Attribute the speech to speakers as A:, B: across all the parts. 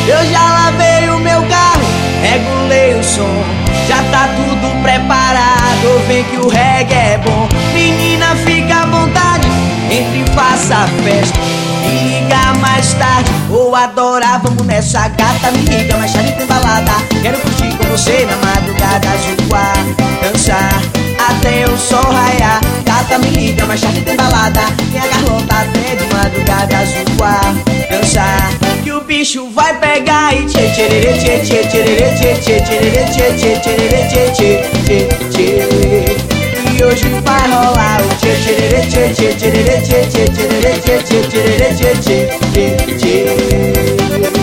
A: Eu já lavei o meu carro, regulei o som, já tá tudo preparado, vem que o reggae é bom. Menina, fica à vontade, entre e faça a festa. Me liga mais tarde, vou adorar, vamos nessa gata. Me liga mais tarde, tem balada, quero curtir com você na madrugada, zoar, dançar até o sol raiar. Gata, me liga mais tarde, tem balada, minha garota até de madrugada, zoar, dançar, que o bicho vai pegar e tchê tchê tchê tchê tchê tchê tchê tchê tchê tchê tchê tchê. E hoje vai rolar o tchê tchê tchê tchê tchê tchê tchê tchê tchê tchê tchê.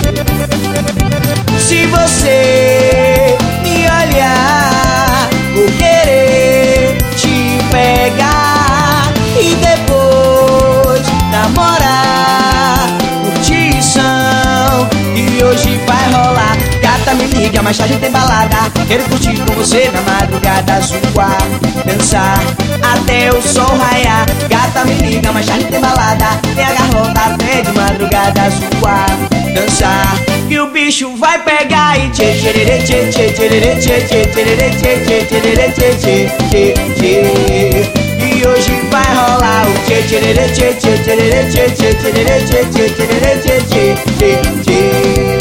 A: Se você me olhar, vou querer te pegar e depois namorar, curtição. E hoje vai rolar. Gata, me liga, mais tarde tem balada, quero curtir com você na madrugada, zoar, dançar até o sol raiar. Gata, me liga, mais tarde tem balada, minha garota até de madrugada, zoar, dançar, que o bicho vai pegar e tchê tchê tchê tchê tchê tchê tchê tchê tchê tchê tchê. E hoje vai rolar o tchê tchê tchê tchê tchê tchê tchê tchê tchê tchê tchê.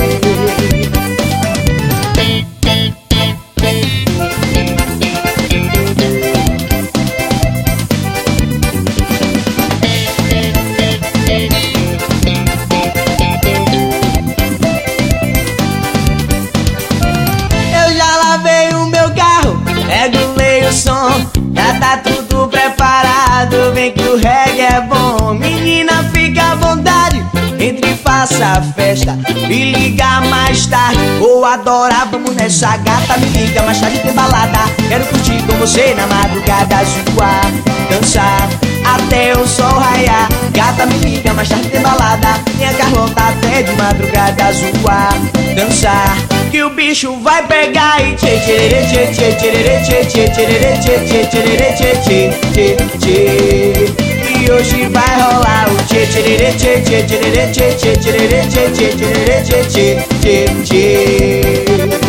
A: Regulei o som, já tá tudo preparado, vem que o reggae é bom. Menina, fica à vontade, entre e faça a festa. Me liga mais tarde, vou adorar, vamos nessa gata. Me liga mais tarde, tem balada, quero curtir com você na madrugada, zoar, dançar até o sol raiar. Gata, me liga mais tarde, tem balada, minha garota até de madrugada, zoar, dançar, que o bicho vai pegar e tchê tchê tchê tchê tchê tchê tchê tchê tchê tchê tchê. E hoje vai rolar o tchê tchê tchê tchê tchê tchê tchê tchê tchê tchê.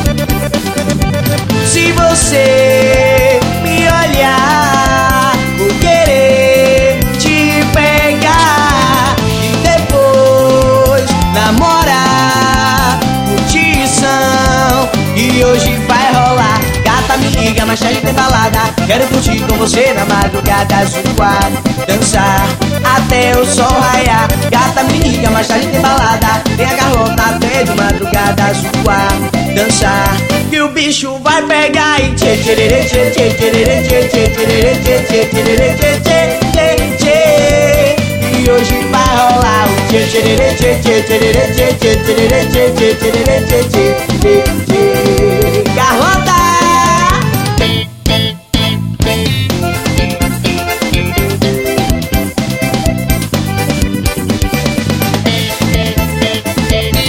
A: Se você me olhar, vou querer te pegar e depois namorar, curtição. E hoje vai rolar. Gata, me liga, mais tarde tem balada, quero curtir com você na madrugada, zoar, dançar até o sol raiar. Gata, me liga, mais tarde tem balada, tem a garota até de madrugada, zoar, dançar, que o bicho vai pegar e tchê tchê tchê tchê tchê tchê tchê tchê tchê tchê tchê. E hoje vai rolar o tchê tchê tchê tchê tchê tchê tchê tchê tchê tchê. Garota!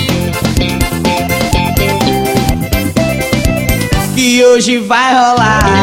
A: Que hoje vai rolar.